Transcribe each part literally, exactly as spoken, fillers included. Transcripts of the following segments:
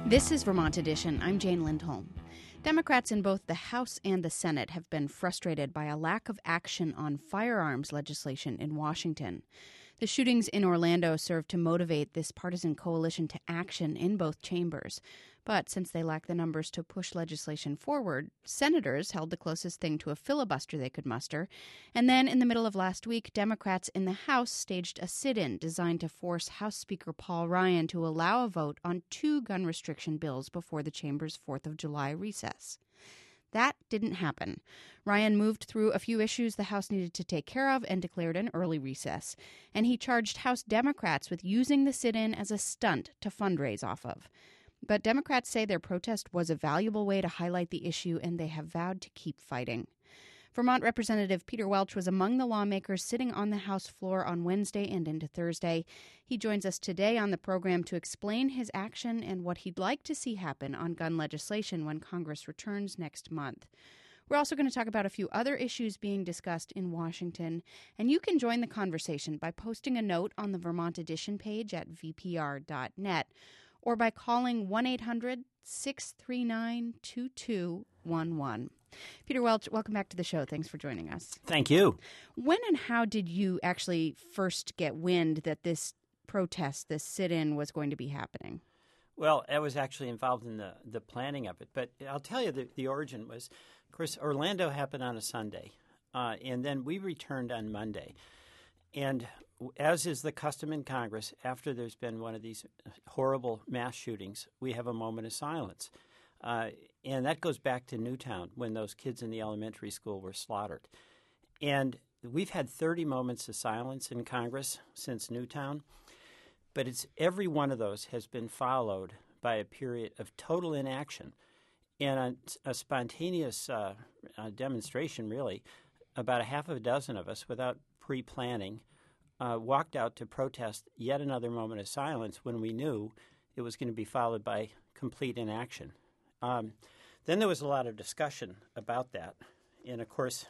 This is Vermont Edition. I'm Jane Lindholm. Democrats in both the House and the Senate have been frustrated by a lack of action on firearms legislation in Washington. The shootings in Orlando serve to motivate this partisan coalition to action in both chambers. But since they lack the numbers to push legislation forward, senators held the closest thing to a filibuster they could muster. And then in the middle of last week, Democrats in the House staged a sit-in designed to force House Speaker Paul Ryan to allow a vote on two gun restriction bills before the chamber's fourth of July recess. That didn't happen. Ryan moved through a few issues the House needed to take care of and declared an early recess. And he charged House Democrats with using the sit-in as a stunt to fundraise off of. But Democrats say their protest was a valuable way to highlight the issue, and they have vowed to keep fighting. Vermont Representative Peter Welch was among the lawmakers sitting on the House floor on Wednesday and into Thursday. He joins us today on the program to explain his action and what he'd like to see happen on gun legislation when Congress returns next month. We're also going to talk about a few other issues being discussed in Washington, and you can join the conversation by posting a note on the Vermont Edition page at v p r dot net or by calling one eight hundred six three nine two two one one. Peter Welch, welcome back to the show. Thanks for joining us. Thank you. When and how did you actually first get wind that this protest, this sit-in, was going to be happening? Well, I was actually involved in the, the planning of it. But I'll tell you, the, the origin was, of course, Orlando happened on a Sunday, uh, and then we returned on Monday. And as is the custom in Congress, after there's been one of these horrible mass shootings, we have a moment of silence. Uh, and that goes back to Newtown when those kids in the elementary school were slaughtered. And we've had thirty moments of silence in Congress since Newtown, but it's every one of those has been followed by a period of total inaction and a, a spontaneous uh, uh, demonstration, really. About a half of a dozen of us, without pre-planning, uh, walked out to protest yet another moment of silence when we knew it was going to be followed by complete inaction. Um, then there was a lot of discussion about that. And, of course,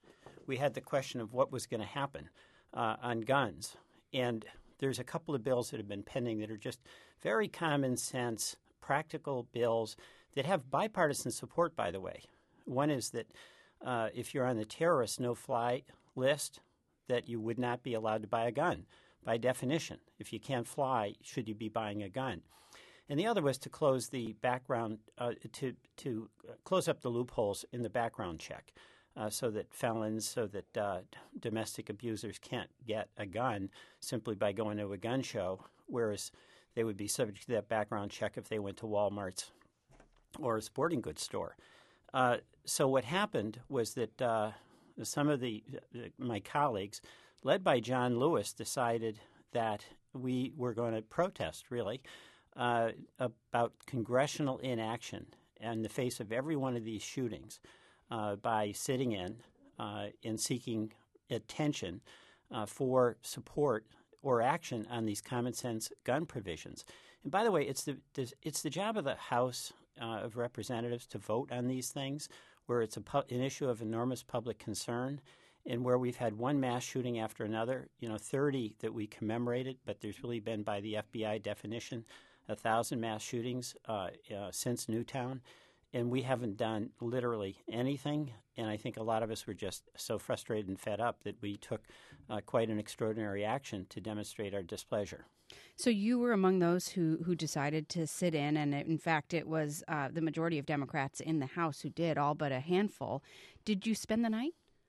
we had the question of what was going to happen uh, on guns. And there's a couple of bills that have been pending that are just very common sense, practical bills that have bipartisan support, by the way. One is that uh, if you're on the terrorist no-fly list, that you would not be allowed to buy a gun by definition. If you can't fly, should you be buying a gun? And the other was to close the background, uh, to to close up the loopholes in the background check, uh, so that felons, so that uh, domestic abusers can't get a gun simply by going to a gun show, whereas they would be subject to that background check if they went to Walmart's or a sporting goods store. Uh, so what happened was that uh, some of the uh, my colleagues, led by John Lewis, decided that we were going to protest, really, Uh, about congressional inaction in the face of every one of these shootings uh, by sitting in uh, and seeking attention uh, for support or action on these common sense gun provisions. And by the way, it's the it's the job of the House uh, of Representatives to vote on these things, where it's a pu- an issue of enormous public concern, and where we've had one mass shooting after another. You know, thirty that we commemorated, but there's really been, by the F B I definition, a thousand mass shootings uh, uh, since Newtown, and we haven't done literally anything. And I think a lot of us were just so frustrated and fed up that we took uh, quite an extraordinary action to demonstrate our displeasure. So you were among those who, who decided to sit in, and in fact it was uh, the majority of Democrats in the House who did, all but a handful. Did you spend the night?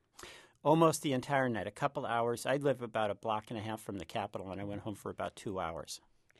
Almost the entire night, a couple hours. I live about a block and a half from the Capitol, and I went home for about two hours.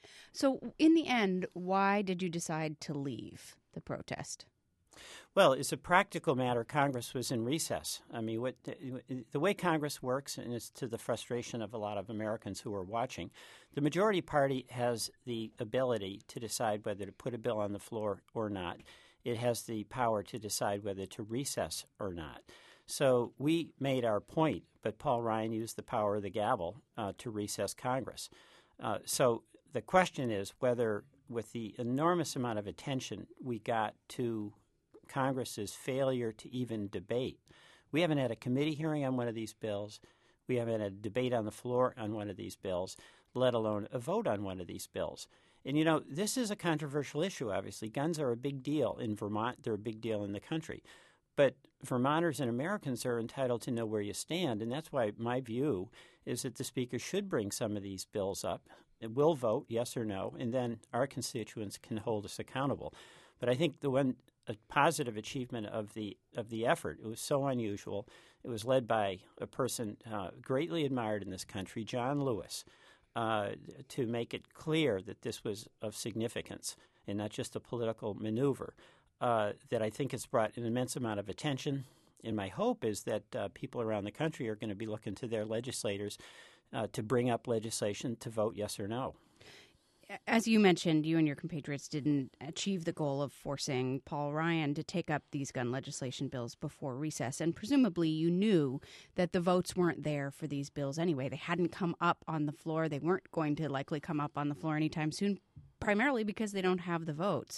So in the end, why did you decide to leave the protest? Well, it's a practical matter. Congress was in recess. I mean, what, the way Congress works, and it's to the frustration of a lot of Americans who are watching, the majority party has the ability to decide whether to put a bill on the floor or not. It has the power to decide whether to recess or not. So we made our point, but Paul Ryan used the power of the gavel uh, to recess Congress. Uh, so the question is whether, with the enormous amount of attention we got to Congress's failure to even debate, we haven't had a committee hearing on one of these bills. We haven't had a debate on the floor on one of these bills, let alone a vote on one of these bills. And, you know, this is a controversial issue, obviously. Guns are a big deal in Vermont. They're a big deal in the country. But Vermonters and Americans are entitled to know where you stand, and that's why my view is that the Speaker should bring some of these bills up. We'll vote yes or no, and then our constituents can hold us accountable. But I think the one a positive achievement of the of the effort, it was so unusual. It was led by a person uh, greatly admired in this country, John Lewis, uh, to make it clear that this was of significance and not just a political maneuver. Uh, that I think has brought an immense amount of attention. And my hope is that uh, people around the country are going to be looking to their legislators uh, to bring up legislation to vote yes or no. As you mentioned, you and your compatriots didn't achieve the goal of forcing Paul Ryan to take up these gun legislation bills before recess. And presumably you knew that the votes weren't there for these bills anyway. They hadn't come up on the floor. They weren't going to likely come up on the floor anytime soon, primarily because they don't have the votes.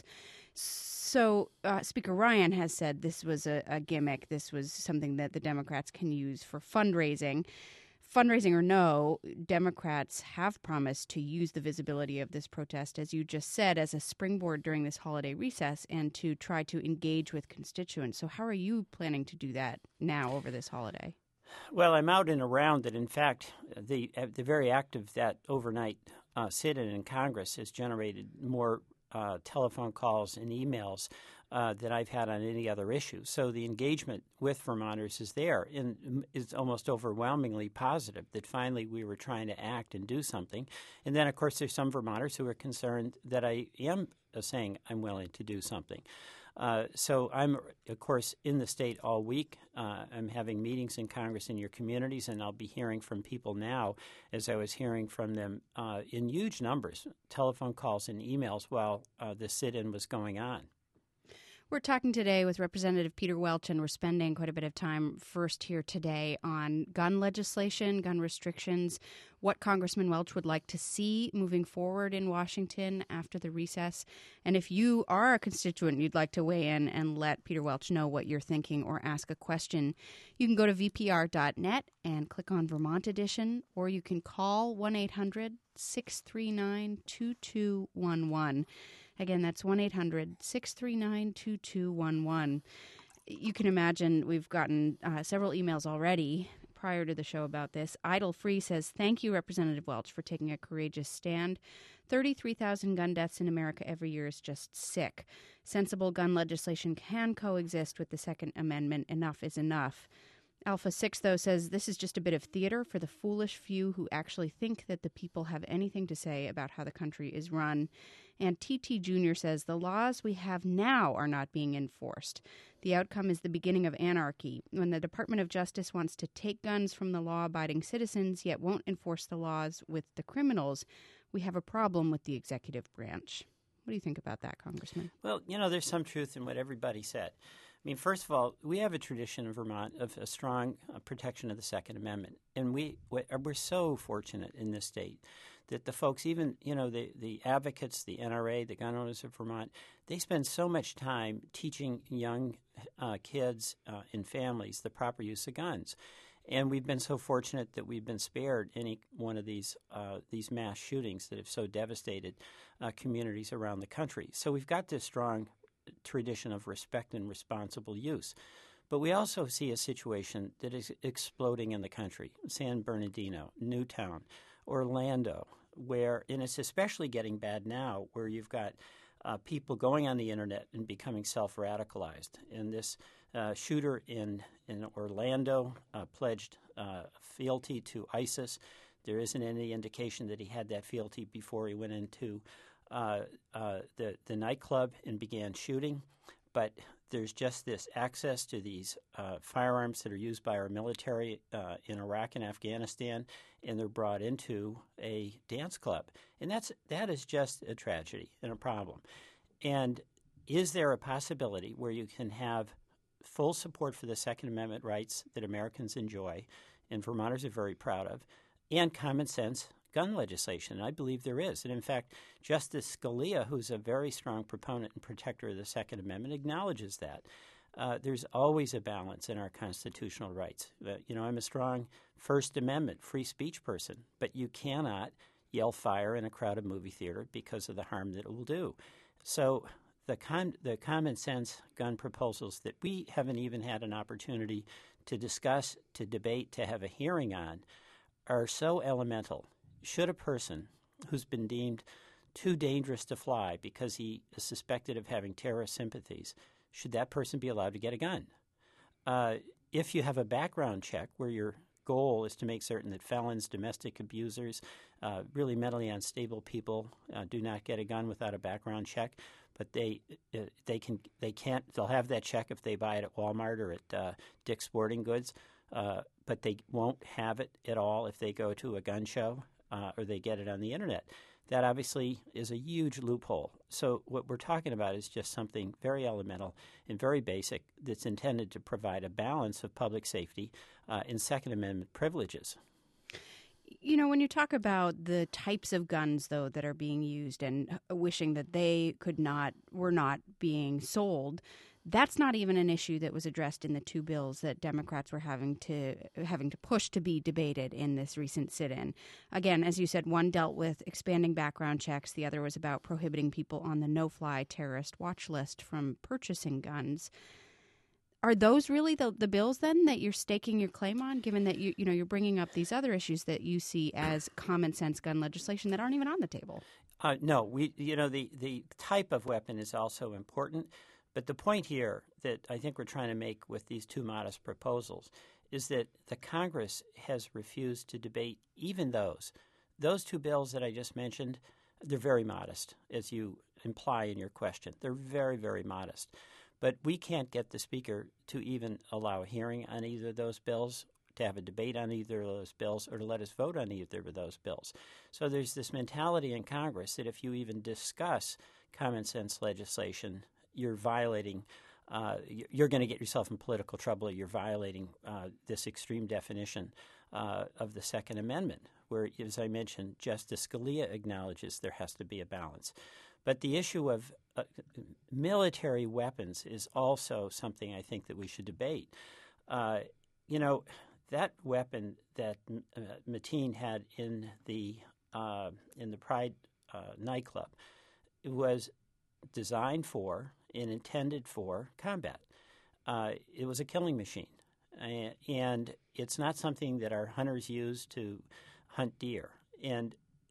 So uh, Speaker Ryan has said this was a, a gimmick. This was something that the Democrats can use for fundraising. Fundraising or no, Democrats have promised to use the visibility of this protest, as you just said, as a springboard during this holiday recess and to try to engage with constituents. So how are you planning to do that now over this holiday? Well, I'm out and around that. In fact, the, the very act of that overnight uh, sit-in in Congress has generated more Uh, telephone calls and emails uh, that I've had on any other issue. So the engagement with Vermonters is there, and it's almost overwhelmingly positive that finally we were trying to act and do something. And then, of course, there's some Vermonters who are concerned that I am uh, saying I'm willing to do something. Uh, so I'm, of course, in the state all week. Uh, I'm having meetings in Congress in your communities, and I'll be hearing from people now, as I was hearing from them uh, in huge numbers, telephone calls and emails while uh, the sit-in was going on. We're talking today with Representative Peter Welch, and we're spending quite a bit of time first here today on gun legislation, gun restrictions, what Congressman Welch would like to see moving forward in Washington after the recess. And if you are a constituent, you'd like to weigh in and let Peter Welch know what you're thinking or ask a question, you can go to v p r dot net and click on Vermont Edition, or you can call one eight hundred six three nine two two one one. Again, that's one eight hundred six three nine two two one one. You can imagine we've gotten uh, several emails already prior to the show about this. Idle Free says, thank you, Representative Welch, for taking a courageous stand. thirty-three thousand gun deaths in America every year is just sick. Sensible gun legislation can coexist with the Second Amendment. Enough is enough. Alpha six, though, says this is just a bit of theater for the foolish few who actually think that the people have anything to say about how the country is run. And T T Junior says the laws we have now are not being enforced. The outcome is the beginning of anarchy. When the Department of Justice wants to take guns from the law-abiding citizens yet won't enforce the laws with the criminals, we have a problem with the executive branch. What do you think about that, Congressman? Well, you know, there's some truth in what everybody said. I mean, first of all, we have a tradition in Vermont of a strong uh, protection of the Second Amendment. And we, we're so fortunate in this state that the folks, even, you know, the, the advocates, the N R A, the gun owners of Vermont, they spend so much time teaching young uh, kids uh, and families the proper use of guns. And we've been so fortunate that we've been spared any one of these uh, these mass shootings that have so devastated uh, communities around the country. So we've got this strong tradition of respect and responsible use. But we also see a situation that is exploding in the country, San Bernardino, Newtown, Orlando, where, and it's especially getting bad now, where you've got uh, people going on the internet and becoming self-radicalized. And this uh, shooter in, in Orlando uh, pledged uh, fealty to ISIS. There isn't any indication that he had that fealty before he went into Uh, uh, the, the nightclub and began shooting. But there's just this access to these uh, firearms that are used by our military uh, in Iraq and Afghanistan, and they're brought into a dance club. And that's that is just a tragedy and a problem. And is there a possibility where you can have full support for the Second Amendment rights that Americans enjoy, and Vermonters are very proud of, and common sense gun legislation? I believe there is. And in fact, Justice Scalia, who's a very strong proponent and protector of the Second Amendment, acknowledges that. Uh, there's always a balance in our constitutional rights. Uh, you know, I'm a strong First Amendment free speech person, but you cannot yell fire in a crowded movie theater because of the harm that it will do. So the con- the common sense gun proposals that we haven't even had an opportunity to discuss, to debate, to have a hearing on are so elemental. Should a person who's been deemed too dangerous to fly because he is suspected of having terrorist sympathies, should that person be allowed to get a gun? Uh, if you have a background check where your goal is to make certain that felons, domestic abusers, uh, really mentally unstable people uh, do not get a gun without a background check, but they uh, they can they can't they'll have that check if they buy it at Walmart or at uh, Dick's Sporting Goods, uh, but they won't have it at all if they go to a gun show uh, or they get it on the internet. That obviously is a huge loophole. So what we're talking about is just something very elemental and very basic that's intended to provide a balance of public safety uh, and Second Amendment privileges. You know, when you talk about the types of guns, though, that are being used and wishing that they could not, were not being sold, that's not even an issue that was addressed in the two bills that Democrats were having to having to push to be debated in this recent sit-in. Again, as you said, one dealt with expanding background checks. The other was about prohibiting people on the no-fly terrorist watch list from purchasing guns. Are those really the, the bills, then, that you're staking your claim on, given that you you know you're bringing up these other issues that you see as common sense gun legislation that aren't even on the table? Uh, no, we you know the the type of weapon is also important. But the point here that I think we're trying to make with these two modest proposals is that the Congress has refused to debate even those. Those two bills that I just mentioned, they're very modest, as you imply in your question. They're very, very modest. But we can't get the Speaker to even allow a hearing on either of those bills, to have a debate on either of those bills, or to let us vote on either of those bills. So there's this mentality in Congress that if you even discuss common sense legislation, you're violating, uh, you're going to get yourself in political trouble. You're violating uh, this extreme definition uh, of the Second Amendment, where, as I mentioned, Justice Scalia acknowledges there has to be a balance. But the issue of uh, military weapons is also something I think that we should debate. Uh, you know, that weapon that uh, Mateen had in the uh, in the Pride uh, nightclub, it was designed for and intended for combat. Uh, it was a killing machine, uh, and it's not something that our hunters use to hunt deer. And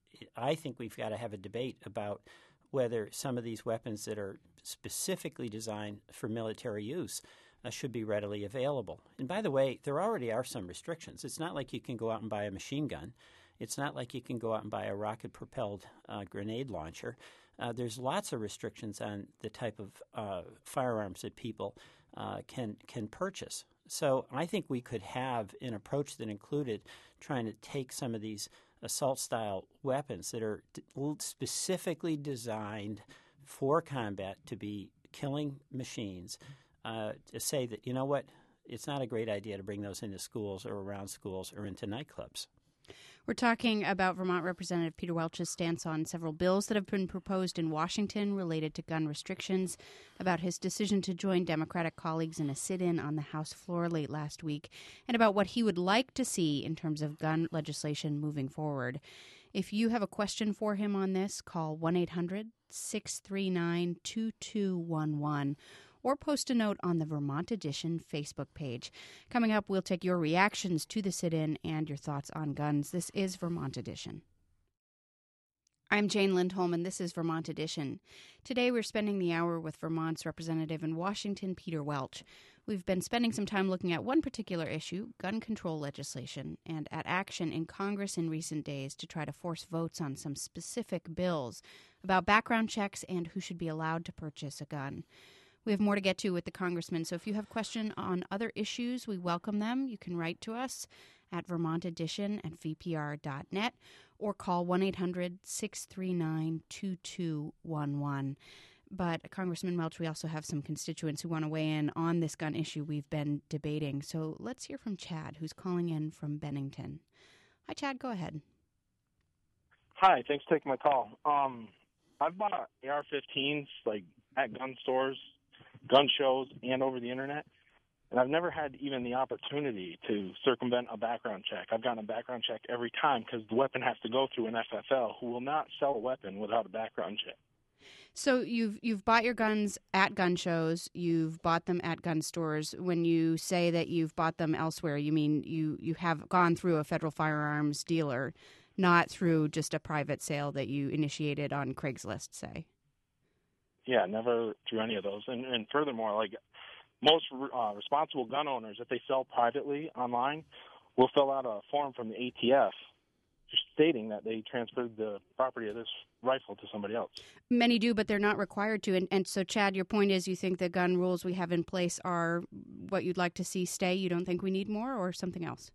I think we've got to have a debate about whether some of these weapons that are specifically designed for military use uh, should be readily available. And by the way, there already are some restrictions. It's not like you can go out and buy a machine gun. It's not like you can go out and buy a rocket-propelled uh, grenade launcher. Uh, there's lots of restrictions on the type of uh, firearms that people uh, can can purchase. So I think we could have an approach that included trying to take some of these assault-style weapons that are d- specifically designed for combat to be killing machines, uh, to say that, you know what, it's not a great idea to bring those into schools or around schools or into nightclubs. We're talking about Vermont Representative Peter Welch's stance on several bills that have been proposed in Washington related to gun restrictions, about his decision to join Democratic colleagues in a sit-in on the House floor late last week, and about what he would like to see in terms of gun legislation moving forward. If you have a question for him on this, call one eight hundred six three nine two two one one. Or post a note on the Vermont Edition Facebook page. Coming up, we'll take your reactions to the sit-in and your thoughts on guns. This is Vermont Edition. I'm Jane Lindholm, and this is Vermont Edition. Today, we're spending the hour with Vermont's representative in Washington, Peter Welch. We've been spending some time looking at one particular issue, gun control legislation, and at action in Congress in recent days to try to force votes on some specific bills about background checks and who should be allowed to purchase a gun. We have more to get to with the congressman, so if you have questions on other issues, we welcome them. You can write to us at Vermont Edition at v p r dot net or call one eight hundred six three nine two two one one. But, Congressman Welch, we also have some constituents who want to weigh in on this gun issue we've been debating. So let's hear from Chad, who's calling in from Bennington. Hi, Chad. Go ahead. Hi. Thanks for taking my call. Um, I've bought A R fifteens, like, at gun stores gun shows and over the internet. And I've never had even the opportunity to circumvent a background check. I've gotten a background check every time because the weapon has to go through an F F L, who will not sell a weapon without a background check. So you've you've bought your guns at gun shows, you've bought them at gun stores. When you say that you've bought them elsewhere, you mean you, you have gone through a federal firearms dealer, not through just a private sale that you initiated on Craigslist, say? Yeah, never through any of those. And, and furthermore, like most uh, responsible gun owners, if they sell privately online, will fill out a form from the A T F just stating that they transferred the property of this rifle to somebody else. Many do, but they're not required to. And, and so, Chad, your point is you think the gun rules we have in place are what you'd like to see stay? You don't think we need more or something else?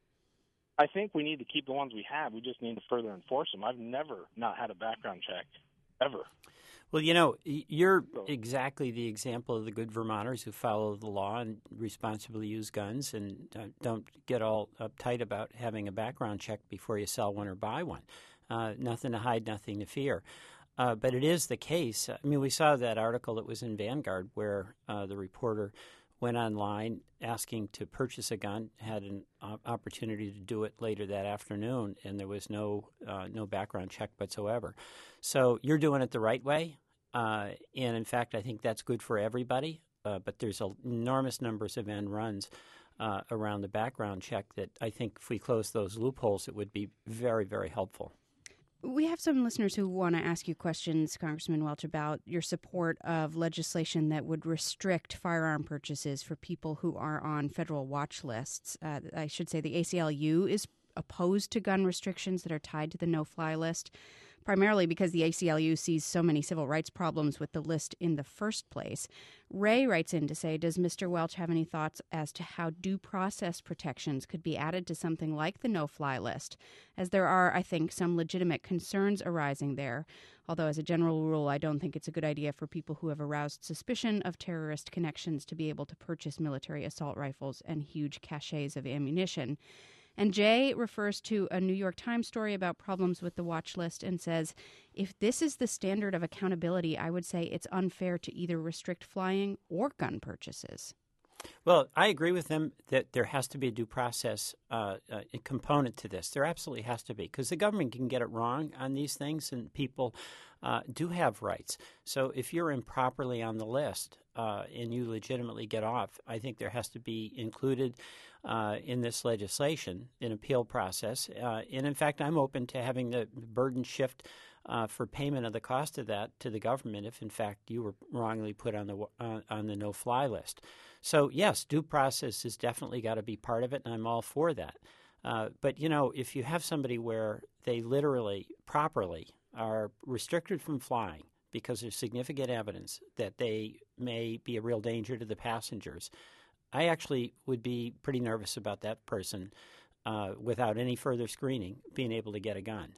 I think we need to keep the ones we have. We just need to further enforce them. I've never not had a background check, ever. Well, you know, you're exactly the example of the good Vermonters who follow the law and responsibly use guns and uh, don't get all uptight about having a background check before you sell one or buy one. Uh, nothing to hide, nothing to fear. Uh, but it is the case. I mean, we saw that article that was in Vanguard where uh, the reporter went online asking to purchase a gun, had an uh, opportunity to do it later that afternoon, and there was no uh, no background check whatsoever. So you're doing it the right way, uh, and in fact, I think that's good for everybody, uh, but there's a, enormous numbers of end runs uh, around the background check that I think if we close those loopholes, it would be very, very helpful. We have some listeners who want to ask you questions, Congressman Welch, about your support of legislation that would restrict firearm purchases for people who are on federal watch lists. Uh, I should say the A C L U is opposed to gun restrictions that are tied to the no-fly list, primarily because the A C L U sees so many civil rights problems with the list in the first place. Ray writes in to say, does Mister Welch have any thoughts as to how due process protections could be added to something like the no-fly list, as there are, I think, some legitimate concerns arising there, although as a general rule, I don't think it's a good idea for people who have aroused suspicion of terrorist connections to be able to purchase military assault rifles and huge caches of ammunition. And Jay refers to a New York Times story about problems with the watch list and says, if this is the standard of accountability, I would say it's unfair to either restrict flying or gun purchases. Well, I agree with them that there has to be a due process uh, uh, component to this. There absolutely has to be, because the government can get it wrong on these things, and people uh, do have rights. So if you're improperly on the list uh, and you legitimately get off, I think there has to be included uh, in this legislation an appeal process. Uh, and, in fact, I'm open to having the burden shift Uh, for payment of the cost of that to the government if, in fact, you were wrongly put on the uh, on the no-fly list. So, yes, due process has definitely got to be part of it, and I'm all for that. Uh, but, you know, if you have somebody where they literally, properly are restricted from flying because there's significant evidence that they may be a real danger to the passengers, I actually would be pretty nervous about that person, uh, without any further screening, being able to get a gun.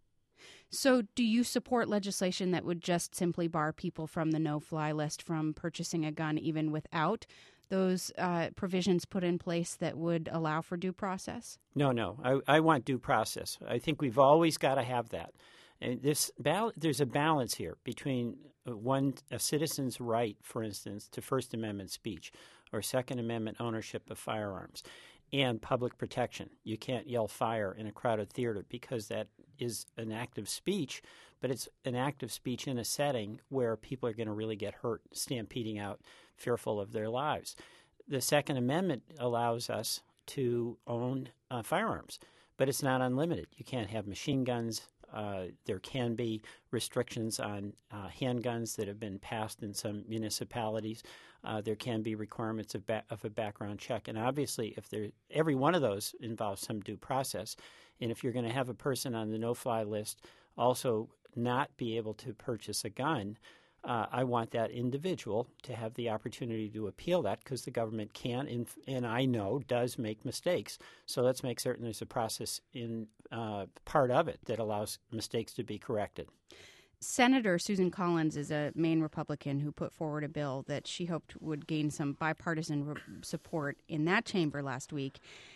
So do you support legislation that would just simply bar people from the no-fly list from purchasing a gun even without those uh, provisions put in place that would allow for due process? No, no. I, I want due process. I think we've always got to have that. And this bal- there's a balance here between one a citizen's right, for instance, to First Amendment speech or Second Amendment ownership of firearms, and public protection. You can't yell fire in a crowded theater because that is an act of speech, but it's an act of speech in a setting where people are going to really get hurt, stampeding out, fearful of their lives. The Second Amendment allows us to own uh, firearms, but it's not unlimited. You can't have machine guns. Uh, there can be restrictions on uh, handguns that have been passed in some municipalities. Uh, there can be requirements of, ba- of a background check. And obviously, if there, every one of those involves some due process. And if you're going to have a person on the no-fly list also not be able to purchase a gun, uh, I want that individual to have the opportunity to appeal that, because the government can, and, and I know does make mistakes. So let's make certain there's a process in uh, part of it that allows mistakes to be corrected. Senator Susan Collins is a Maine Republican who put forward a bill that she hoped would gain some bipartisan re- support in that chamber last week.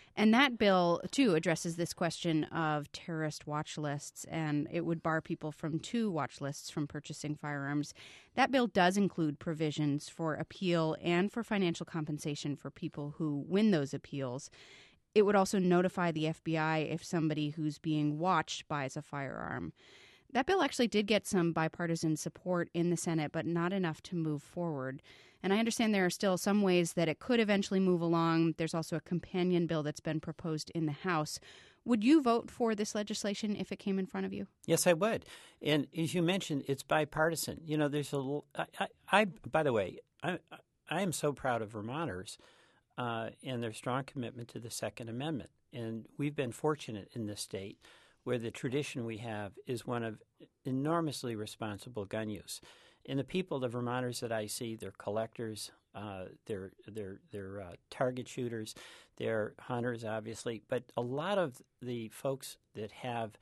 And that bill, too, addresses this question of terrorist watch lists, and it would bar people from two watch lists from purchasing firearms. That bill does include provisions for appeal and for financial compensation for people who win those appeals. It would also notify the F B I if somebody who's being watched buys a firearm. That bill actually did get some bipartisan support in the Senate, but not enough to move forward. And I understand there are still some ways that it could eventually move along. There's also a companion bill that's been proposed in the House. Would you vote for this legislation if it came in front of you? Yes, I would. And as you mentioned, it's bipartisan. You know, there's a. I, I, I by the way, I, I am so proud of Vermonters uh, and their strong commitment to the Second Amendment. And we've been fortunate in this state where the tradition we have is one of enormously responsible gun use. And the people, the Vermonters that I see, they're collectors, uh, they're they're they're uh, target shooters, they're hunters, obviously. But a lot of the folks that have,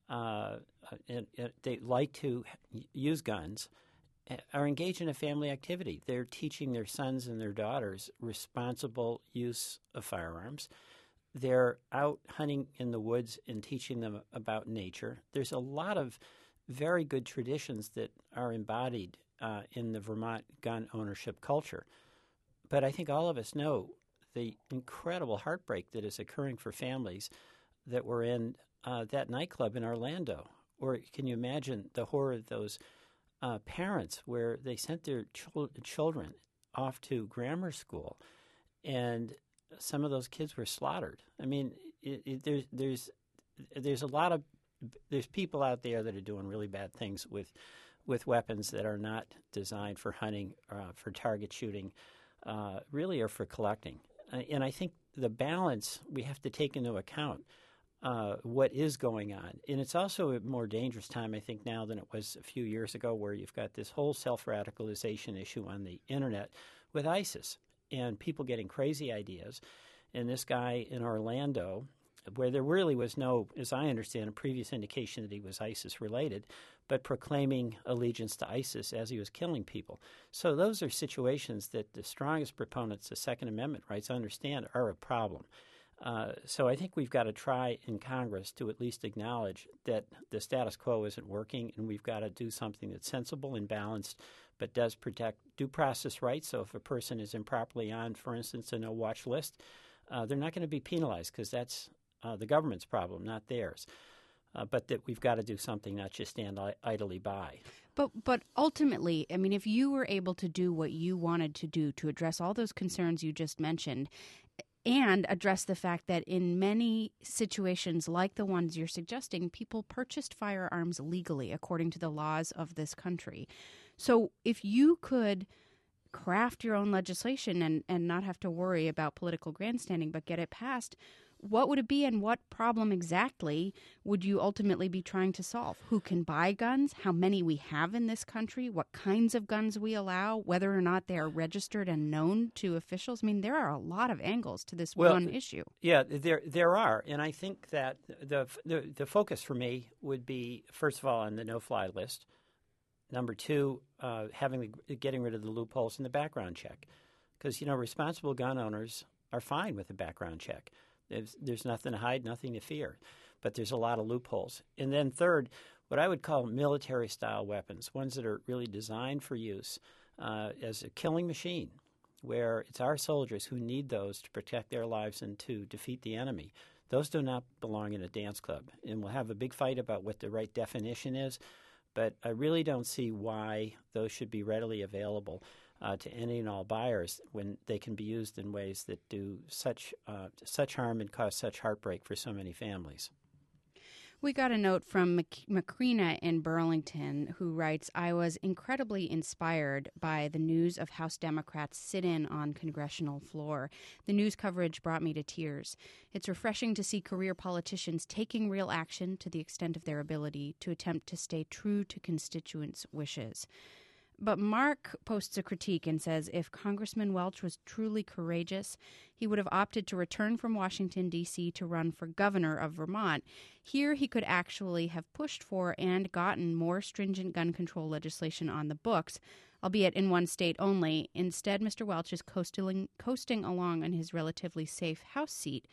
uh, and, and they like to use guns, are engaged in a family activity. They're teaching their sons and their daughters responsible use of firearms. They're out hunting in the woods and teaching them about nature. There's a lot of very good traditions that are embodied uh, in the Vermont gun ownership culture. But I think all of us know the incredible heartbreak that is occurring for families that were in uh, that nightclub in Orlando. Or can you imagine the horror of those uh, parents where they sent their ch- children off to grammar school and some of those kids were slaughtered. I mean, it, it, there's there's there's a lot of there's people out there that are doing really bad things with with weapons that are not designed for hunting, uh, for target shooting, uh, really, or for collecting. Uh, and I think the balance we have to take into account uh, what is going on. And it's also a more dangerous time, I think, now than it was a few years ago, where you've got this whole self-radicalization issue on the internet with ISIS and people getting crazy ideas. And this guy in Orlando, where there really was no, as I understand, a previous indication that he was ISIS-related, but proclaiming allegiance to ISIS as he was killing people. So those are situations that the strongest proponents of Second Amendment rights understand are a problem. Uh, so I think we've got to try in Congress to at least acknowledge that the status quo isn't working, and we've got to do something that's sensible and balanced, but does protect due process rights. So if a person is improperly on, for instance, a no-watch list, uh, they're not going to be penalized because that's uh, the government's problem, not theirs. Uh, but that we've got to do something, not just stand I- idly by. But but ultimately, I mean, if you were able to do what you wanted to do to address all those concerns you just mentioned, and address the fact that in many situations like the ones you're suggesting, people purchased firearms legally according to the laws of this country. So if you could craft your own legislation and, and not have to worry about political grandstanding, but get it passed, what would it be, and what problem exactly would you ultimately be trying to solve? Who can buy guns? How many we have in this country? What kinds of guns we allow? Whether or not they are registered and known to officials? I mean, there are a lot of angles to this well, one issue. Yeah, there there are, and I think that the, the the focus for me would be, first of all, on the no-fly list. Number two, uh, having the, getting rid of the loopholes in the background check, because you know responsible gun owners are fine with the background check. There's, there's nothing to hide, nothing to fear, but there's a lot of loopholes. And then third, what I would call military-style weapons, ones that are really designed for use uh, as a killing machine, where it's our soldiers who need those to protect their lives and to defeat the enemy. Those do not belong in a dance club. And we'll have a big fight about what the right definition is, but I really don't see why those should be readily available Uh, to any and all buyers when they can be used in ways that do such uh, such harm and cause such heartbreak for so many families. We got a note from Mac- Macrina in Burlington who writes, I was incredibly inspired by the news of House Democrats sit-in on congressional floor. The news coverage brought me to tears. It's refreshing to see career politicians taking real action to the extent of their ability to attempt to stay true to constituents' wishes. But Mark posts a critique and says if Congressman Welch was truly courageous, he would have opted to return from Washington, D C to run for governor of Vermont. Here he could actually have pushed for and gotten more stringent gun control legislation on the books, albeit in one state only. Instead, Mister Welch is coasting, coasting along on his relatively safe House seat,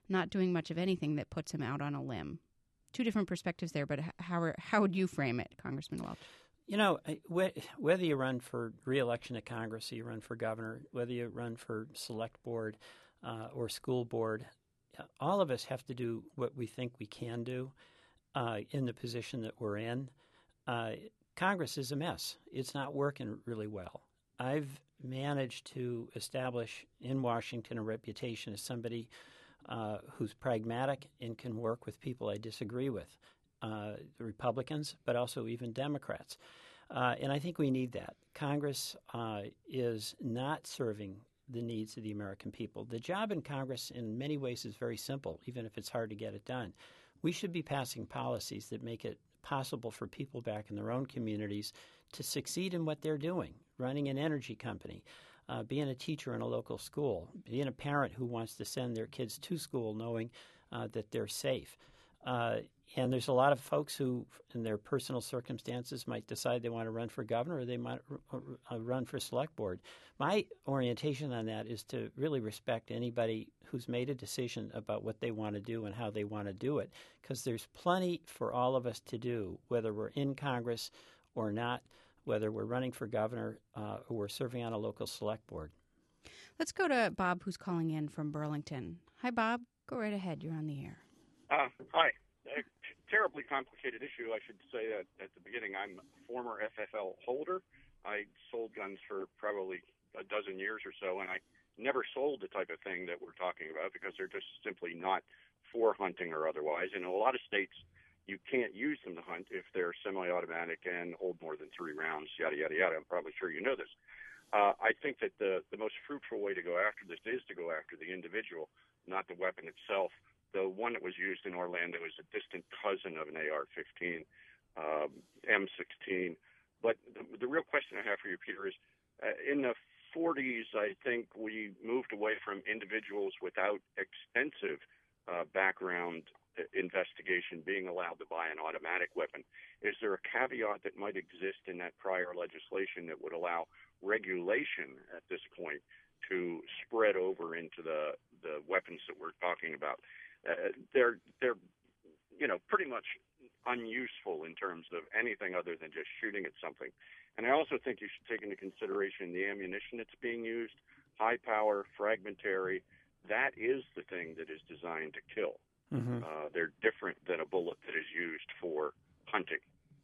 not doing much of anything that puts him out on a limb. Two different perspectives there, but how are, how would you frame it, Congressman Welch? You know, whether you run for re-election at Congress or you run for governor, whether you run for select board uh, or school board, all of us have to do what we think we can do uh, in the position that we're in. Uh, Congress is a mess. It's not working really well. I've managed to establish in Washington a reputation as somebody uh, who's pragmatic and can work with people I disagree with, uh, Republicans, but also even Democrats. Uh, and I think we need that. Congress uh, is not serving the needs of the American people. The job in Congress in many ways is very simple, even if it's hard to get it done. We should be passing policies that make it possible for people back in their own communities to succeed in what they're doing, running an energy company, uh, being a teacher in a local school, being a parent who wants to send their kids to school knowing uh, that they're safe. Uh, and there's a lot of folks who, in their personal circumstances, might decide they want to run for governor or they might r- r- run for select board. My orientation on that is to really respect anybody who's made a decision about what they want to do and how they want to do it, because there's plenty for all of us to do, whether we're in Congress or not, whether we're running for governor uh, or we're serving on a local select board. Let's go to Bob, who's calling in from Burlington. Hi, Bob. Go right ahead. You're on the air. Uh, hi. A terribly complicated issue, I should say that at the beginning. I'm a former F F L holder. I sold guns for probably a dozen years or so, and I never sold the type of thing that we're talking about because they're just simply not for hunting or otherwise. In a lot of states, you can't use them to hunt if they're semi-automatic and hold more than three rounds, yada, yada, yada. I'm probably sure you know this. Uh, I think that the, the most fruitful way to go after this is to go after the individual, not the weapon itself. The one that was used in Orlando is a distant cousin of an A R fifteen, um, M sixteen. But the, the real question I have for you, Peter, is uh, in the forties, I think we moved away from individuals without extensive uh, background investigation being allowed to buy an automatic weapon. Is there a caveat that might exist in that prior legislation that would allow regulation at this point to spread over into the, the weapons that we're talking about? Uh, they're, they're, you know, pretty much unuseful in terms of anything other than just shooting at something. And I also think you should take into consideration the ammunition that's being used, high power, fragmentary. That is the thing that is designed to kill. Mm-hmm. Uh, they're different than a bullet that is used for hunting.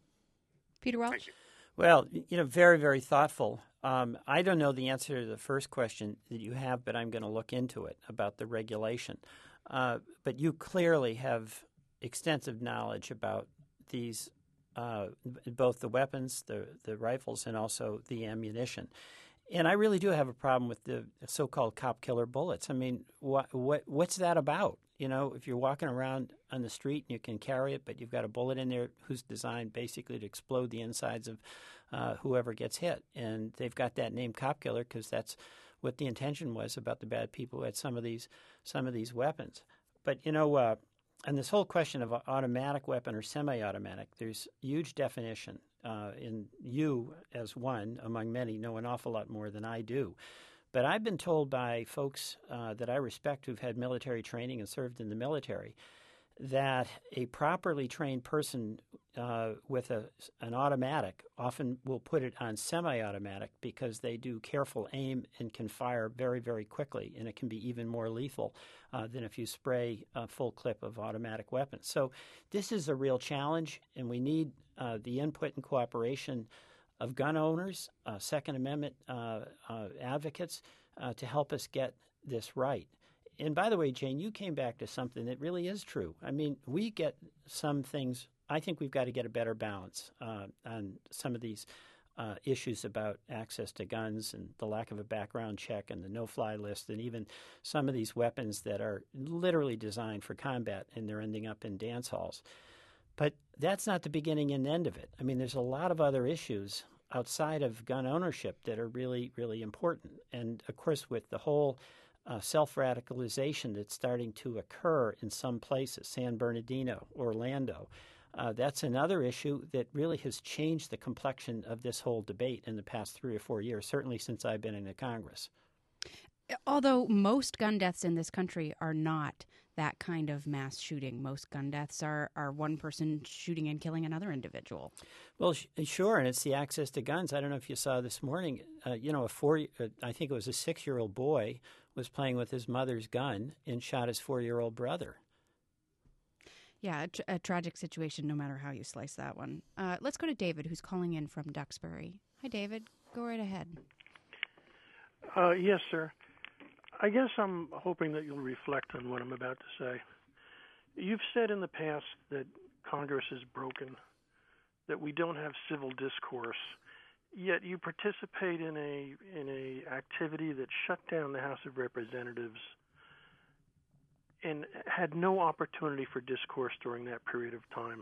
Peter Welch? Thank you. Well, you know, very, very thoughtful. Um, I don't know the answer to the first question that you have, but I'm going to look into it about the regulation. Uh, but you clearly have extensive knowledge about these, uh, both the weapons, the, the rifles, and also the ammunition. And I really do have a problem with the so-called cop killer bullets. I mean, what, what what's that about? You know, if you're walking around on the street and you can carry it, but you've got a bullet in there who's designed basically to explode the insides of uh, whoever gets hit. And they've got that name cop killer because that's what the intention was about the bad people who had some of these some of these weapons. But, you know, uh, and this whole question of automatic weapon or semi-automatic, there's huge definition. Uh, and you, as one among many, know an awful lot more than I do. But I've been told by folks uh, that I respect who've had military training and served in the military that a properly trained person uh, with a, an automatic often will put it on semi-automatic because they do careful aim and can fire very, very quickly, and it can be even more lethal uh, than if you spray a full clip of automatic weapons. So this is a real challenge, and we need uh, the input and cooperation of gun owners, uh, Second Amendment uh, uh, advocates uh, to help us get this right. And by the way, Jane, you came back to something that really is true. I mean, we get some things. I think we've got to get a better balance uh, on some of these uh, issues about access to guns and the lack of a background check and the no-fly list and even some of these weapons that are literally designed for combat and they're ending up in dance halls. But that's not the beginning and end of it. I mean, there's a lot of other issues outside of gun ownership that are really, really important. And, of course, with the whole uh, self-radicalization that's starting to occur in some places, San Bernardino, Orlando, uh, that's another issue that really has changed the complexion of this whole debate in the past three or four years, certainly since I've been in the Congress. Although most gun deaths in this country are not that kind of mass shooting. Most gun deaths are, are one person shooting and killing another individual. Well, sh- sure, and it's the access to guns. I don't know if you saw this morning, uh, you know, a four, uh, I think it was a six-year-old boy was playing with his mother's gun and shot his four-year-old brother. Yeah, a, tra- a tragic situation no matter how you slice that one. Uh, let's go to David, who's calling in from Duxbury. Hi, David. Go right ahead. Uh, yes, sir. I guess I'm hoping that you'll reflect on what I'm about to say. You've said in the past that Congress is broken, that we don't have civil discourse, yet you participate in a in a activity that shut down the House of Representatives and had no opportunity for discourse during that period of time.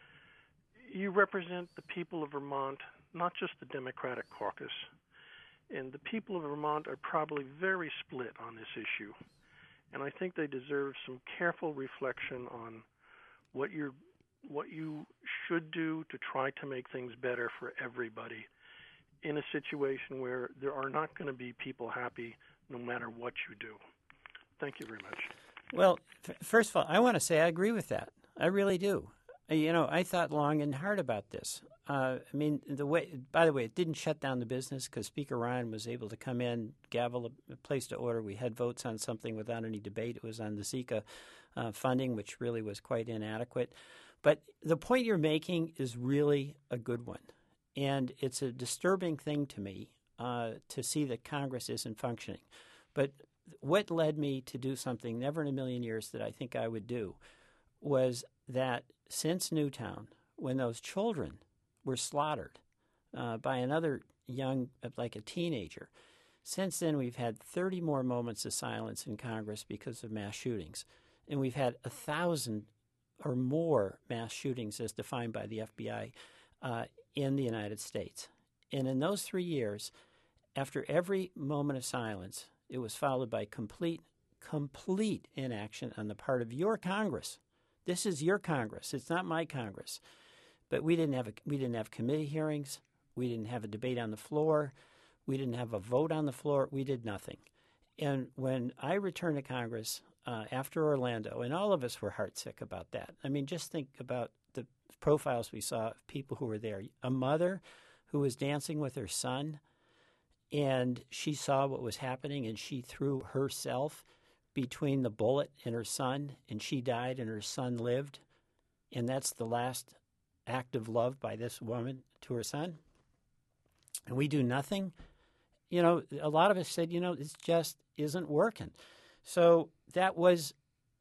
You represent the people of Vermont, not just the Democratic caucus. And the people of Vermont are probably very split on this issue. And I think they deserve some careful reflection on what you're, what you should do to try to make things better for everybody in a situation where there are not going to be people happy no matter what you do. Thank you very much. Well, f- first of all, I want to say I agree with that. I really do. You know, I thought long and hard about this. Uh, I mean, the way. By the way, it didn't shut down the business because Speaker Ryan was able to come in, gavel a place to order. We had votes on something without any debate. It was on the Zika uh, funding, which really was quite inadequate. But the point you're making is really a good one. And it's a disturbing thing to me uh, to see that Congress isn't functioning. But what led me to do something never in a million years that I think I would do was that since Newtown, when those children were slaughtered uh, by another young, like a teenager, since then we've had thirty more moments of silence in Congress because of mass shootings. And we've had a thousand or more mass shootings as defined by the F B I uh, in the United States. And in those three years, after every moment of silence, it was followed by complete, complete inaction on the part of your Congress. This is your Congress. It's not my Congress. But we didn't have a, we didn't have committee hearings. We didn't have a debate on the floor. We didn't have a vote on the floor. We did nothing. And when I returned to Congress uh, after Orlando, and all of us were heartsick about that. I mean, just think about the profiles we saw of people who were there. A mother who was dancing with her son, and she saw what was happening, and she threw herself between the bullet and her son, and she died, and her son lived. And that's the last act of love by this woman to her son. And we do nothing. You know, a lot of us said, you know, it just isn't working. So that was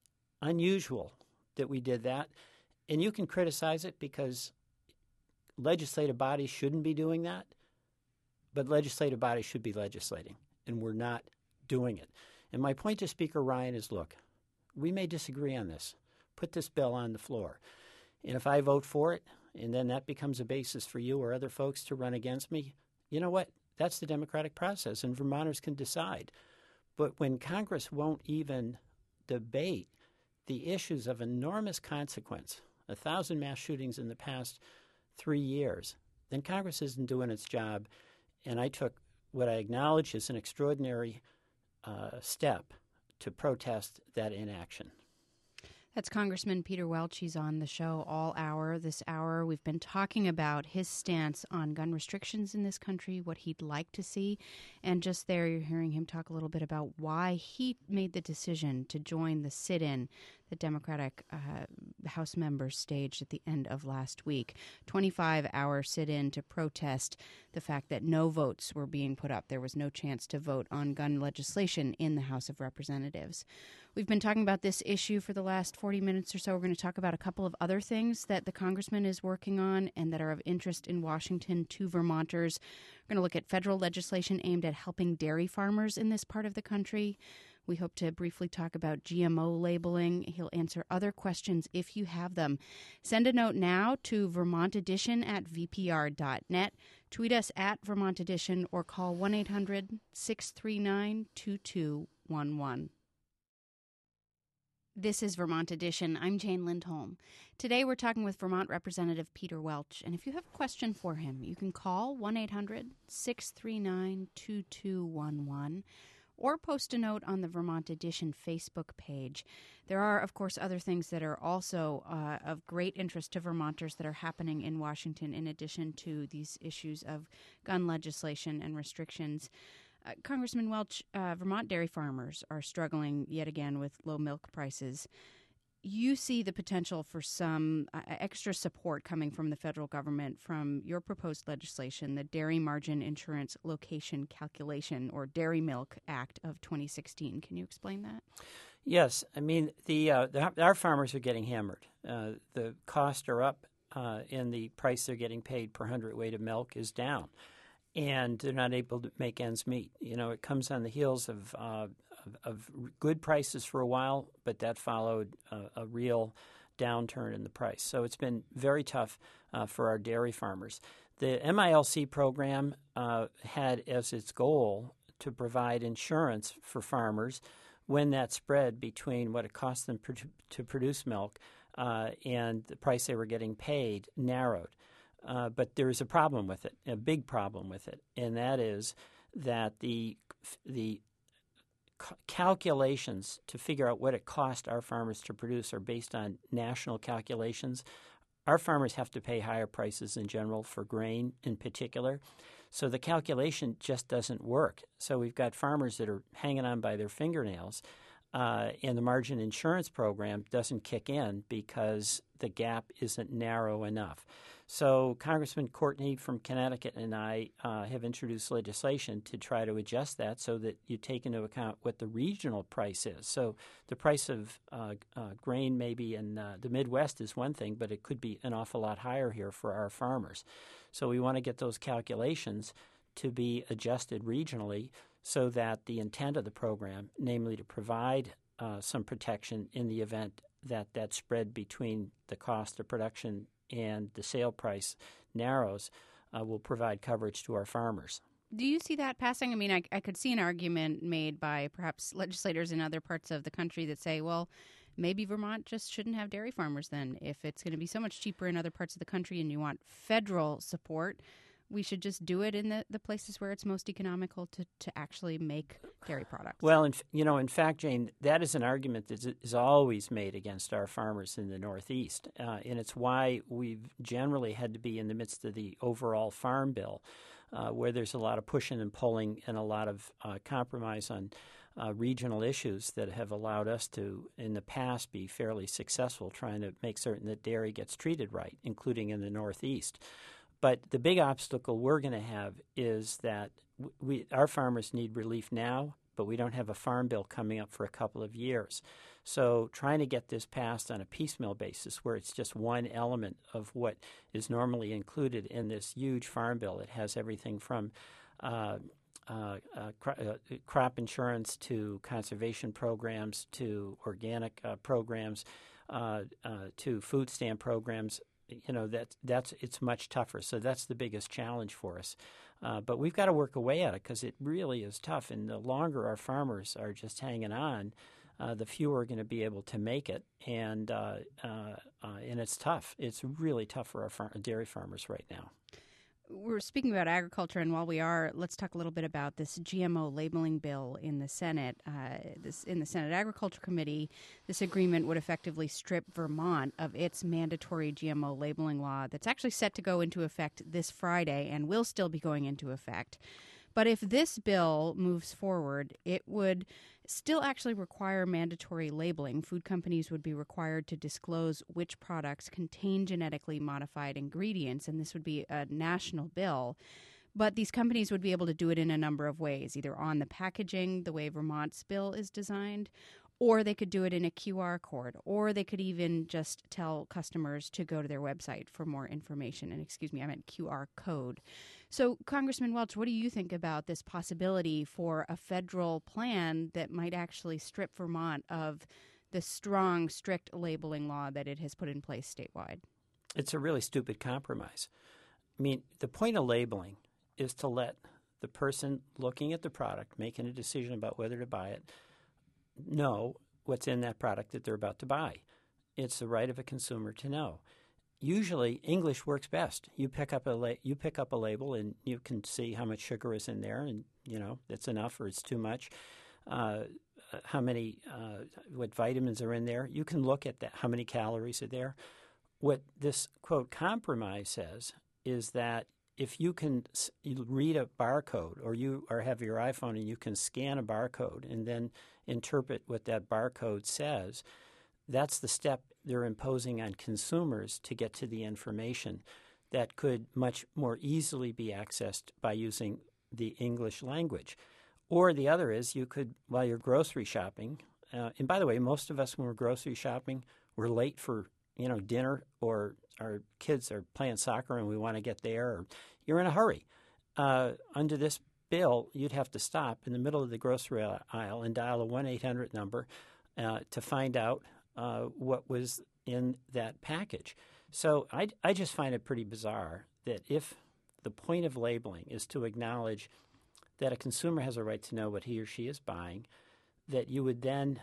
unusual that we did that. And you can criticize it because legislative bodies shouldn't be doing that, but legislative bodies should be legislating, and we're not doing it. And my point to Speaker Ryan is, look, we may disagree on this. Put this bill on the floor. And if I vote for it, and then that becomes a basis for you or other folks to run against me, you know what? That's the democratic process, and Vermonters can decide. But when Congress won't even debate the issues of enormous consequence, a thousand mass shootings in the past three years, then Congress isn't doing its job. And I took what I acknowledge is an extraordinary uh, step to protest that inaction. That's Congressman Peter Welch. He's on the show all hour. This hour, we've been talking about his stance on gun restrictions in this country, what he'd like to see. And just there, you're hearing him talk a little bit about why he made the decision to join the sit-in the Democratic uh, House members staged at the end of last week. twenty-five hour sit-in to protest the fact that no votes were being put up. There was no chance to vote on gun legislation in the House of Representatives. We've been talking about this issue for the last forty minutes or so. We're going to talk about a couple of other things that the congressman is working on and that are of interest in Washington to Vermonters. We're going to look at federal legislation aimed at helping dairy farmers in this part of the country. We hope to briefly talk about G M O labeling. He'll answer other questions if you have them. Send a note now to Vermont Edition at v p r dot net. Tweet us at Vermont Edition or call one eight hundred six three nine two two one one. This is Vermont Edition. I'm Jane Lindholm. Today we're talking with Vermont Representative Peter Welch. And if you have a question for him, you can call one eight hundred six three nine two two one one. or post a note on the Vermont Edition Facebook page. There are, of course, other things that are also uh, of great interest to Vermonters that are happening in Washington in addition to these issues of gun legislation and restrictions. Uh, Congressman Welch, uh, Vermont dairy farmers are struggling yet again with low milk prices. You see the potential for some uh, extra support coming from the federal government from your proposed legislation, the Dairy Margin Insurance Location Calculation, or Dairy Milk Act of twenty sixteen. Can you explain that? Yes. I mean, the, uh, the our farmers are getting hammered. Uh, the costs are up, uh, and the price they're getting paid per hundredweight of milk is down. And they're not able to make ends meet. You know, it comes on the heels of uh, of, of good prices for a while, but that followed a, a real downturn in the price. So it's been very tough uh, for our dairy farmers. The M I L C program uh, had as its goal to provide insurance for farmers when that spread between what it cost them pr- to produce milk uh, and the price they were getting paid narrowed. Uh, but there is a problem with it, a big problem with it, and that is that the the c- calculations to figure out what it cost our farmers to produce are based on national calculations. Our farmers have to pay higher prices in general for grain in particular, so the calculation just doesn't work. So we've got farmers that are hanging on by their fingernails, uh, and the margin insurance program doesn't kick in because the gap isn't narrow enough. So Congressman Courtney from Connecticut and I uh, have introduced legislation to try to adjust that so that you take into account what the regional price is. So the price of uh, uh, grain maybe in uh, the Midwest is one thing, but it could be an awful lot higher here for our farmers. So we want to get those calculations to be adjusted regionally so that the intent of the program, namely to provide uh, some protection in the event that that spread between the cost of production and the sale price narrows, uh, will provide coverage to our farmers. Do you see that passing? I mean, I, I could see an argument made by perhaps legislators in other parts of the country that say, well, maybe Vermont just shouldn't have dairy farmers then. If it's going to be so much cheaper in other parts of the country and you want federal support, we should just do it in the, the places where it's most economical to, to actually make dairy products. Well, in, you know, in fact, Jane, that is an argument that is always made against our farmers in the Northeast, uh, and it's why we've generally had to be in the midst of the overall farm bill, uh, where there's a lot of pushing and pulling and a lot of uh, compromise on uh, regional issues that have allowed us to, in the past, be fairly successful trying to make certain that dairy gets treated right, including in the Northeast. But the big obstacle we're going to have is that we, our farmers need relief now, but we don't have a farm bill coming up for a couple of years. So trying to get this passed on a piecemeal basis where it's just one element of what is normally included in this huge farm bill. It has everything from uh, uh, uh, cro- uh, crop insurance to conservation programs to organic uh, programs uh, uh, to food stamp programs. You know, that that's it's much tougher. So that's the biggest challenge for us. Uh, but we've got to work away at it because it really is tough. And the longer our farmers are just hanging on, uh, the fewer are going to be able to make it. And uh, uh, uh, and it's tough. It's really tough for our far- dairy farmers right now. We're speaking about agriculture, and while we are, let's talk a little bit about this G M O labeling bill in the Senate. Uh, this in the Senate Agriculture Committee, this agreement would effectively strip Vermont of its mandatory G M O labeling law that's actually set to go into effect this Friday and will still be going into effect. But if this bill moves forward, it would still actually require mandatory labeling. Food companies would be required to disclose which products contain genetically modified ingredients, and this would be a national bill. But these companies would be able to do it in a number of ways, either on the packaging, the way Vermont's bill is designed, or they could do it in a Q R code, or they could even just tell customers to go to their website for more information. And excuse me, I meant Q R code. So, Congressman Welch, what do you think about this possibility for a federal plan that might actually strip Vermont of the strong, strict labeling law that it has put in place statewide? It's a really stupid compromise. I mean, the point of labeling is to let the person looking at the product, making a decision about whether to buy it, know what's in that product that they're about to buy. It's the right of a consumer to know. Usually, English works best. You pick up a la- you pick up a label, and you can see how much sugar is in there, and you know it's enough or it's too much. uh, how many, uh, what vitamins are in there. You can look at that, how many calories are there. What this, quote, compromise says is that if you can read a barcode, or you or have your iPhone and you can scan a barcode and then interpret what that barcode says, that's the step they're imposing on consumers to get to the information that could much more easily be accessed by using the English language. Or the other is you could, while you're grocery shopping, uh, and by the way, most of us when we're grocery shopping, we're late for you know dinner, or our kids are playing soccer and we want to get there, or you're in a hurry. Uh, under this bill, you'd have to stop in the middle of the grocery aisle and dial a one eight hundred number uh, to find out uh, what was in that package. So I, I just find it pretty bizarre that if the point of labeling is to acknowledge that a consumer has a right to know what he or she is buying, that you would then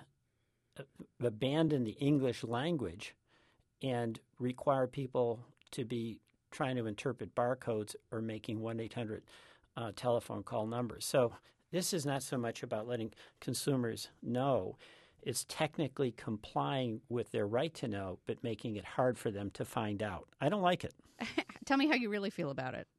abandon the English language and require people to be trying to interpret barcodes or making one eight hundred uh, telephone call numbers. So this is not so much about letting consumers know. It's technically complying with their right to know, but making it hard for them to find out. I don't like it. Tell me how you really feel about it.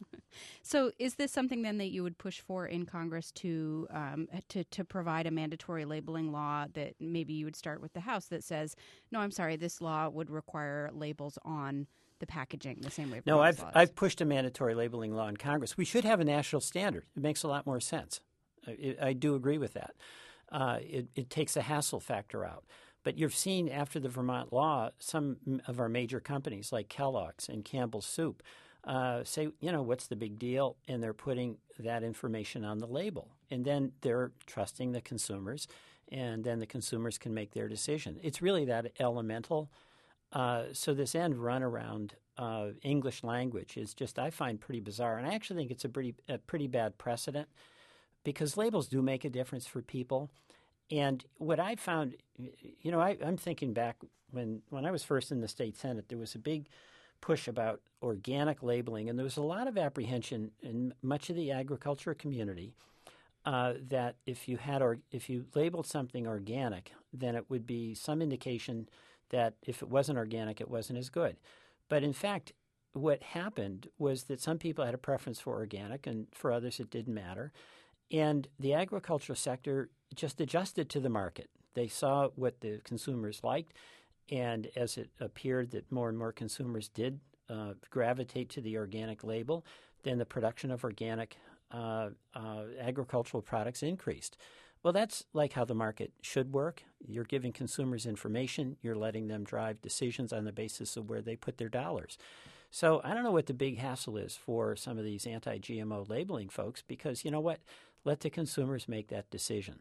So is this something then that you would push for in Congress to, um, to to provide a mandatory labeling law that maybe you would start with the House that says, no, I'm sorry, this law would require labels on the packaging the same way? No, I've laws. I've pushed a mandatory labeling law in Congress. We should have a national standard. It makes a lot more sense. I, I do agree with that. Uh, it, it takes a hassle factor out. But you've seen after the Vermont law, some of our major companies like Kellogg's and Campbell's Soup uh, say, you know, what's the big deal? And they're putting that information on the label. And then they're trusting the consumers, and then the consumers can make their decision. It's really that elemental. Uh, so this end run around uh, English language is just, I find, pretty bizarre. And I actually think it's a pretty, a pretty bad precedent, because labels do make a difference for people. And what I found, you know, I, I'm thinking back when, when I was first in the state Senate, there was a big push about organic labeling, and there was a lot of apprehension in much of the agriculture community uh, that if you had or if you labeled something organic, then it would be some indication that if it wasn't organic, it wasn't as good. But in fact, what happened was that some people had a preference for organic, and for others it didn't matter. And the agricultural sector just adjusted to the market. They saw what the consumers liked, and as it appeared that more and more consumers did uh, gravitate to the organic label, then the production of organic uh, uh, agricultural products increased. Well, that's like how the market should work. You're giving consumers information. You're letting them drive decisions on the basis of where they put their dollars. So I don't know what the big hassle is for some of these anti-G M O labeling folks, because you know what? Let the consumers make that decision.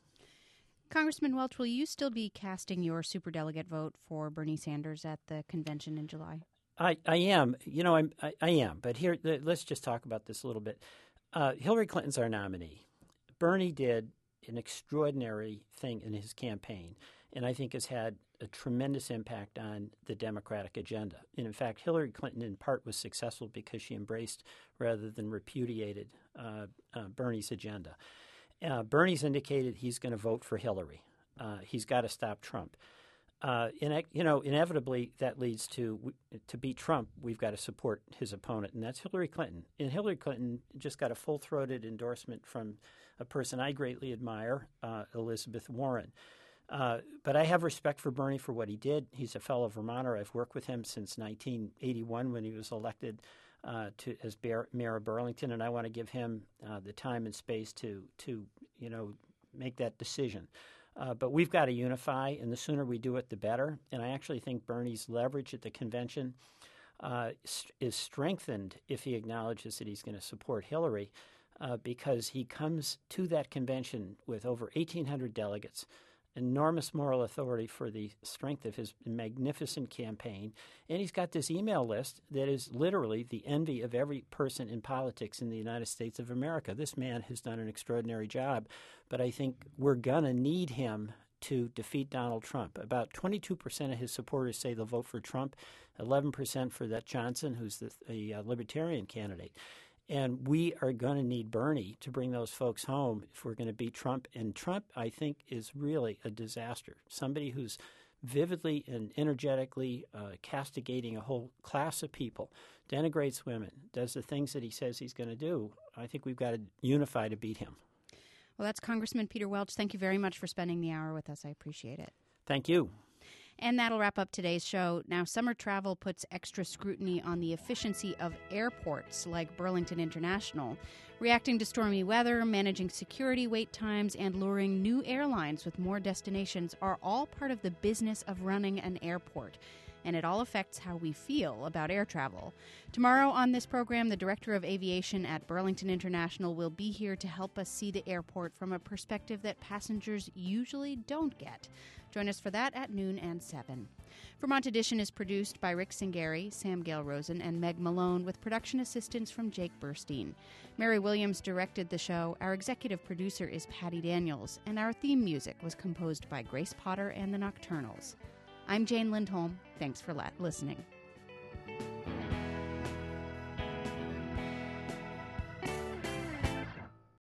Congressman Welch, will you still be casting your superdelegate vote for Bernie Sanders at the convention in July? I, I am. You know, I'm, I, I am. But here, let's just talk about this a little bit. Uh, Hillary Clinton's our nominee. Bernie did an extraordinary thing in his campaign, and I think has had a tremendous impact on the Democratic agenda. And in fact, Hillary Clinton in part was successful because she embraced rather than repudiated uh, uh, Bernie's agenda. Uh, Bernie's indicated he's going to vote for Hillary. Uh, he's got to stop Trump. Uh, in, you know, inevitably that leads to to beat Trump, we've got to support his opponent, and that's Hillary Clinton. And Hillary Clinton just got a full-throated endorsement from a person I greatly admire, uh, Elizabeth Warren. Uh, but I have respect for Bernie for what he did. He's a fellow Vermonter. I've worked with him since nineteen eighty-one when he was elected uh, to as Bear, mayor of Burlington, and I want to give him uh, the time and space to to you know make that decision. Uh, but we've got to unify, and the sooner we do it, the better. And I actually think Bernie's leverage at the convention uh, is strengthened if he acknowledges that he's going to support Hillary, uh, because he comes to that convention with over eighteen hundred delegates, enormous moral authority for the strength of his magnificent campaign. And he's got this email list that is literally the envy of every person in politics in the United States of America. This man has done an extraordinary job, but I think we're going to need him to defeat Donald Trump. About twenty-two percent of his supporters say they'll vote for Trump, eleven percent for that Johnson, who's the, a uh, libertarian candidate. And we are going to need Bernie to bring those folks home if we're going to beat Trump. And Trump, I think, is really a disaster. Somebody who's vividly and energetically uh, castigating a whole class of people, denigrates women, does the things that he says he's going to do. I think we've got to unify to beat him. Well, that's Congressman Peter Welch. Thank you very much for spending the hour with us. I appreciate it. Thank you. And that'll wrap up today's show. Now, summer travel puts extra scrutiny on the efficiency of airports like Burlington International. Reacting to stormy weather, managing security wait times, and luring new airlines with more destinations are all part of the business of running an airport. And it all affects how we feel about air travel. Tomorrow on this program, the Director of Aviation at Burlington International will be here to help us see the airport from a perspective that passengers usually don't get. Join us for that at noon and seven. Vermont Edition is produced by Rick Singari, Sam Gale Rosen, and Meg Malone, with production assistance from Jake Burstein. Mary Williams directed the show. Our executive producer is Patty Daniels, and our theme music was composed by Grace Potter and the Nocturnals. I'm Jane Lindholm. Thanks for la- listening.